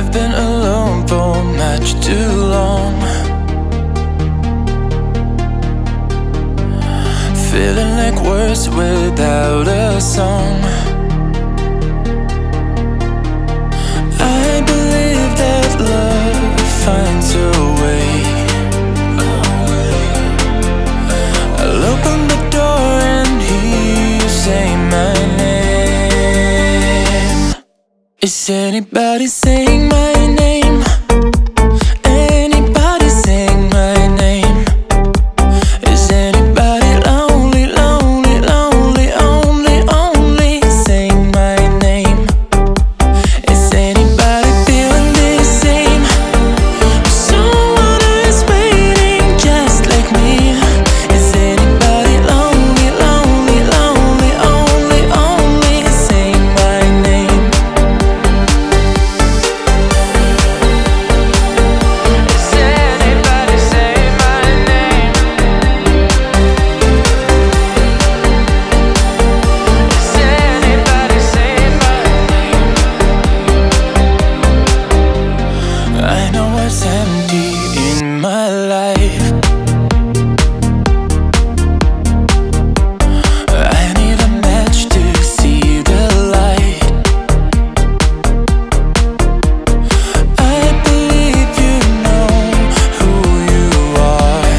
I've been alone for much too long, feeling like words without a song. I believe that love finds a way. I'll open the door and hear you say my name. Is anybody saying my name? Anybody saying my name? Is anybody lonely, lonely, lonely, only, only saying my name? Is anybody feeling the same? Someone who is waiting just like me. Is anybody lonely, lonely, lonely, only, only saying my name? Is anybody saying my name? Is anybody saying my name? I know what's empty in my life. I need a match to see the light. I believe you know who you are.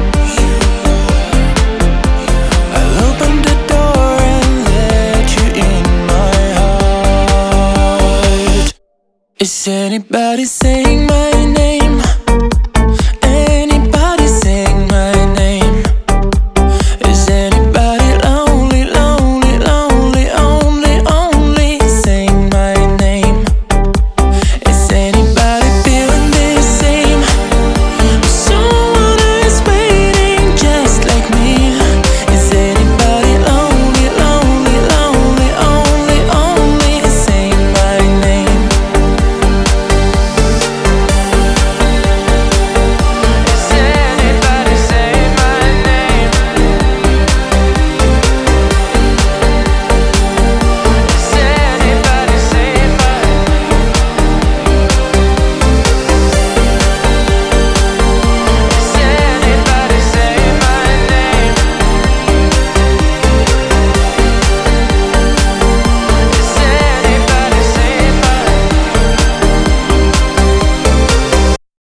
I'll open the door and let you in my heart. Is anybody saying my name?